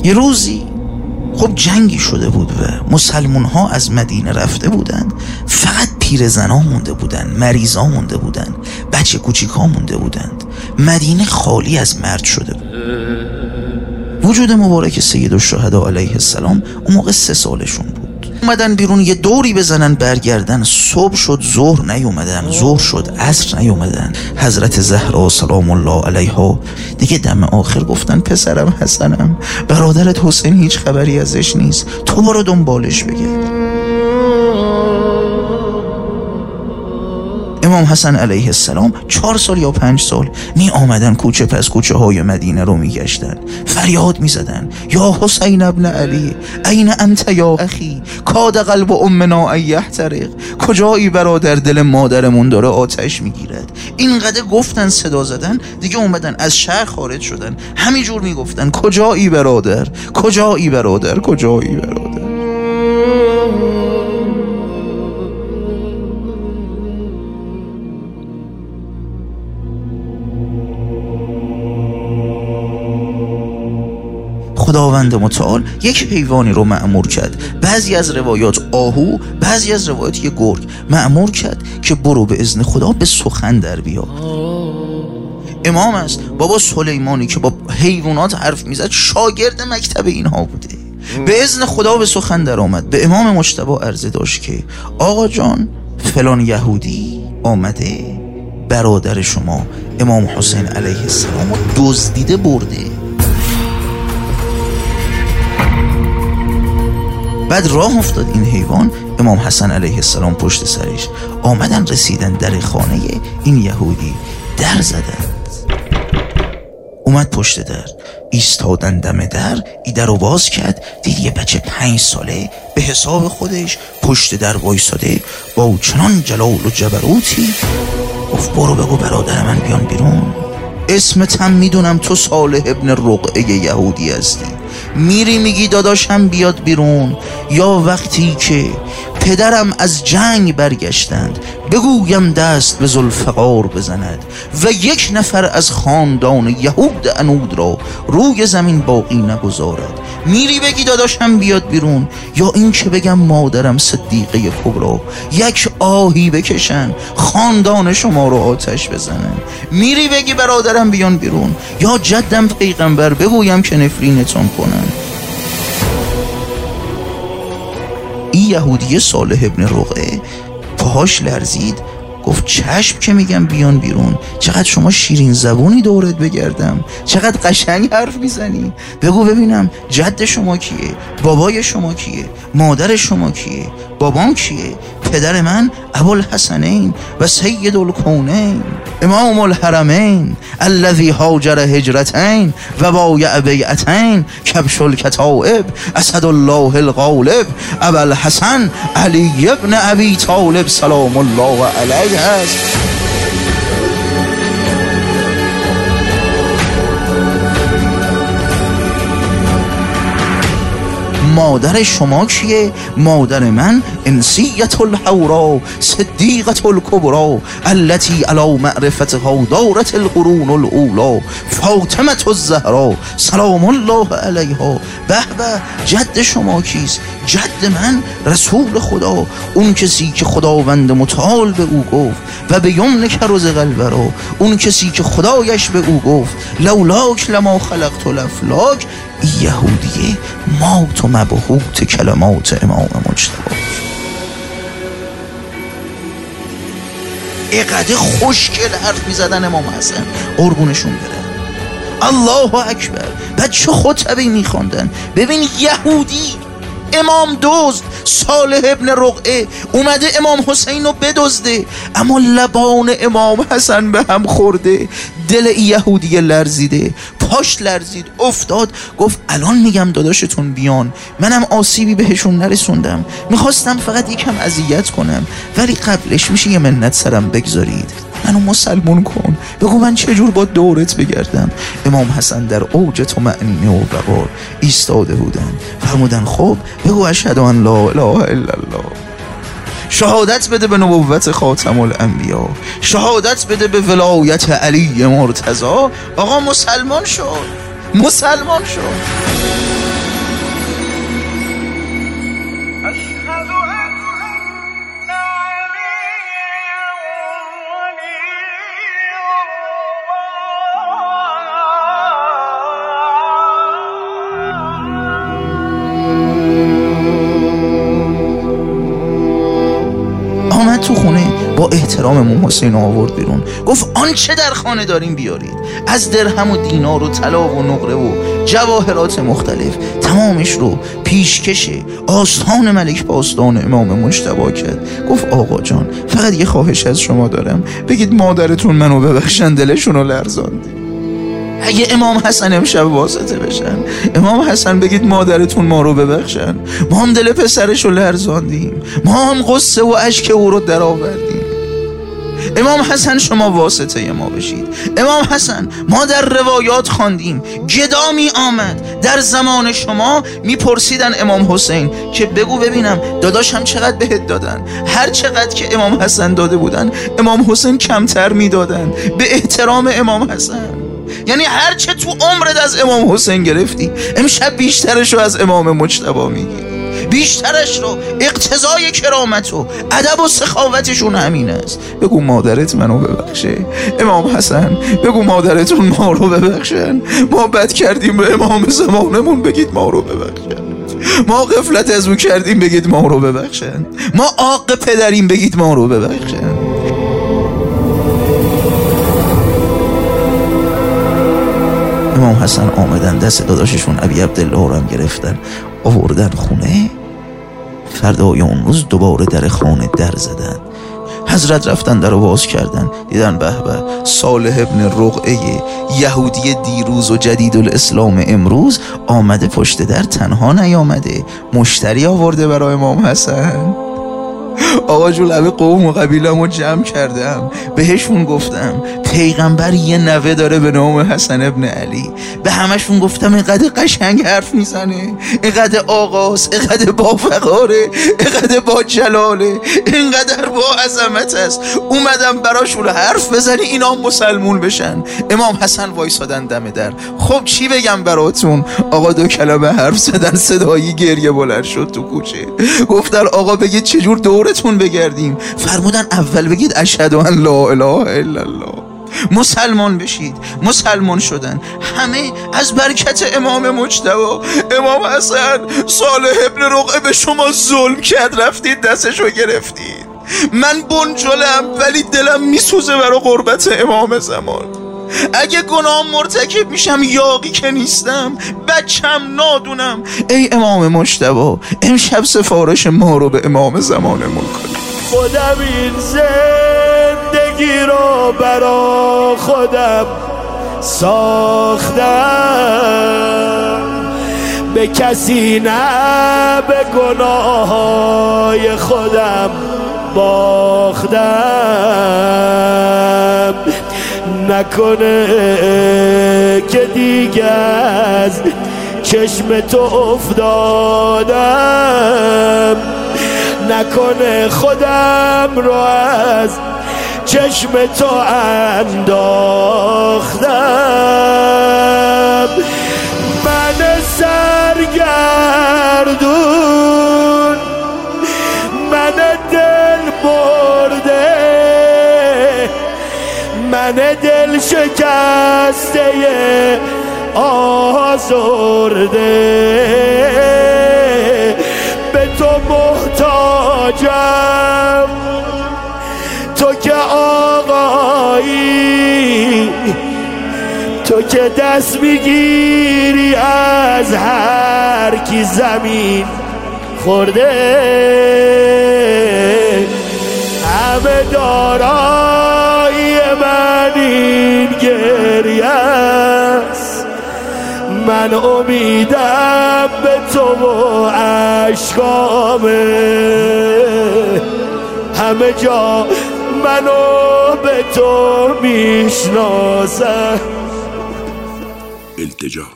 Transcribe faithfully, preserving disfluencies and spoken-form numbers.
یه روزی خب جنگی شده بود و مسلمون ها از مدینه رفته بودند، فقط پیرزن ها مونده بودند، مریض ها مونده بودند، بچه کوچیک ها مونده بودند. مدینه خالی از مرد شده بود. وجود مبارک سید الشهدا علیه السلام اون موقع سه سالشون بود. اومدن بیرون یه دوری بزنن برگردن. صبح شد ظهر نیومدن، ظهر شد عصر نیومدن. حضرت زهرا سلام الله علیها دیگه دم آخر گفتن پسرم حسنم، برادرت حسین هیچ خبری ازش نیست، تو برو دنبالش بگرد. امام حسن علیه السلام چهار سال یا پنج سال می آمدن کوچه پس کوچه های مدینه رو می گشتن، فریاد می زدن یا حسین ابن علی این انت یا اخی کاد قلب امنا ان یحترق. کجایی برادر، دل مادرمون داره آتش می گیرد. اینقدر گفتن، صدا زدن، دیگه اومدن از شهر خارج شدن، همینجور می گفتن کجایی برادر، کجایی برادر، کجایی برادر. خداوند متعال یک حیوانی رو مأمور کرد، بعضی از روایات آهو، بعضی از روایات یک گرگ، مأمور کرد که برو به اذن خدا به سخن در بیاد. امام است بابا سلیمانی که با حیوانات حرف میزد، شاگرد مکتب اینها بوده. به اذن خدا به سخن در آمد. به امام مجتبی عرضه داشت که آقا جان فلان یهودی آمده برادر شما امام حسین علیه السلام رو دزدیده برده. بعد راه افتاد این حیوان، امام حسن علیه السلام پشت سرش. آمدن رسیدن در خانه این یهودی، در زدند. اومد پشت در، ایستادن دم در، این در رو باز کرد، دید یه بچه پنج ساله به حساب خودش پشت در وایساده با چنان جلال و جبروتی. گفت برو بگو برادر من بیان بیرون، اسمتم میدونم تو صالح ابن رقعه یهودی هستی، میری میگی داداشم بیاد بیرون، یا وقتی که پدرم از جنگ برگشتند بگویم دست به ذوالفقار بزند و یک نفر از خاندان یهود عنود را روی زمین باقی نگذارد، میری بگی داداشم بیاد بیرون، یا این که بگم مادرم صدیقه کبرا یک آهی بکشن خاندان شما رو آتش بزنن، میری بگی برادرم بیان بیرون، یا جدم پیغمبر بگویم که نفرینتون کنن. این یهودی صالح ابن رقعه پاهاش لرزید، گفت چشم که میگم بیان بیرون، چقدر شما شیرین زبونی دورت بگردم، چقدر قشنگ حرف میزنی، بگو ببینم جد شما کیه، بابای شما کیه، مادر شما کیه، بابام کیه؟ پدر من ابوالحسنین و سید الکونین امام الحرمین الذی هاجر هجرتین و بایع بیعتین کبش الکتائب اسد الله الغالب ابوالحسن علی ابن ابی طالب سلام الله علیه است. مادر شما کیه؟ مادر من انسیت الحورا صدیقت الکبرا التي علی معرفتها دارت القرون الاولا فاطمه الزهرا سلام الله علیها. به به، جد شما کیست؟ جد من رسول خدا، اون کسی که خداوند متعال به او گفت و به یمن کرز قلبرا، اون کسی که خدایش به او گفت لولاک لما خلقت الافلاک. یهودیه مات و مبهوت کلمات امام مجتبی. اقدر خوشگل حرف میزدن امام حسن، قربونشون برن. الله اکبر. بعد چه خطبه میخواندن، ببین یهودی امام دزد صالح ابن رقعه اومده امام حسین رو بدزده، اما لبان امام حسن به هم خورده، دل یهودی لرزیده، پاش لرزید، افتاد، گفت الان میگم داداشتون بیان، منم آسیبی بهشون نرسوندم، میخواستم فقط یکم اذیت کنم، ولی قبلش میشه یه منت سرم بگذارید، منو مسلمون کن، بگو من چجور با دورت بگردم. امام حسن در اوج طمأنینه و وقار ایستاده بودن، فرمودن خب بگو اشهد ان لا اله الا الله، شهادت بده به نبوت خاتم الانبیا، شهادت بده به ولایت علی مرتضی. آقا مسلمان شد، مسلمان شد. تو خونه با احترام امام حسین آورد بیرون. گفت آنچه در خانه داریم بیارید، از درهم و دینار و طلا و نقره و جواهرات مختلف، تمامش رو پیشکش آستان ملک باستان امام مجتبی کرد. گفت آقا جان فقط یه خواهش از شما دارم، بگید مادرتون منو ببخشن، دلشون رو لرزاندی. اگه امام حسن امشب واسطه بشن، امام حسن بگید مادرتون ما رو ببخشن، ما هم دل پسرش رو لرزاندیم، ما هم قصه و اشک او رو در آوردیم. امام حسن شما واسطه ما بشید. امام حسن ما در روایات خواندیم گدا می آمد در زمان شما میپرسیدن امام حسین که بگو ببینم داداشم چقدر بهت دادن، هر چقدر که امام حسن داده بودن امام حسین کمتر میدادن به احترام امام حسن. یعنی هر چه تو عمرت از امام حسین گرفتی امشب بیشترش رو از امام مجتبی میگی، بیشترش رو. اقتضای کرامت و ادب و سخاوتشون همین است. بگو مادرت منو ببخشه امام حسن، بگو مادرتون ما رو ببخشن، ما بد کردیم به امام زمانمون، بگید ما رو ببخشن، ما غفلت از او کردیم بگید ما رو ببخشن، ما عاق پدریم بگید ما رو ببخشن. امام حسن آمدن دست داداششون ابی عبدالله رو هم گرفتن آوردن خونه. فردای اون روز دوباره در خانه در زدن. حضرت رفتن در رو باز کردن، دیدن به به صالح ابن رقعه یهودی دیروز و جدید الاسلام امروز آمده پشت در، تنها نیامده مشتری آورده برای امام حسن. آقا جون همه قوم و قبیلم رو جمع کردم، بهشون گفتم پیغمبر یه نوه داره به نام حسن ابن علی، به همشون گفتم اینقدر قشنگ حرف میزنه، اینقدر آقاست، اینقدر با فقاره، اینقدر با جلاله، اینقدر با عظمت است، اومدم براشون حرف بزنی اینا مسلمون بشن. امام حسن وایسادن دم در. خب چی بگم براتون؟ آقا دو کلمه حرف زدن، صدایی گریه بلند شد تو کوچه. گفتن آقا بگید چجور دورتون بگردیم؟ فرمودن اول بگید اشهد ان لا اله الا الله، مسلمان بشید. مسلمان شدن همه از برکت امام مجتبی. امام حسن صالح ابن رقعه به شما ظلم کرد، رفتید دستشو گرفتید. من بنجلم ولی دلم میسوزه برای قربت امام زمان. اگه گناه مرتکب میشم یاقی که نیستم، بچم نادونم. ای امام مجتبی امشب سفارش ما رو به امام زمانمون کن. خودم این زندگی رو برا خودم ساختم، به کسی نه به گناههای خودم باختم. نکنه که دیگه از چشم تو افتادم، نکنه خودم رو از چشم تو انداختم. من سرگردون، من دل برده، من دل شکسته آزرده، به تو محتاجم. تو که آقایی، تو که دست میگیری از هر کی زمین خورده، همه دارایی من این گریه است. من امیدم به تو و عشقامه، همه جا منو به تو میشناسن. التجا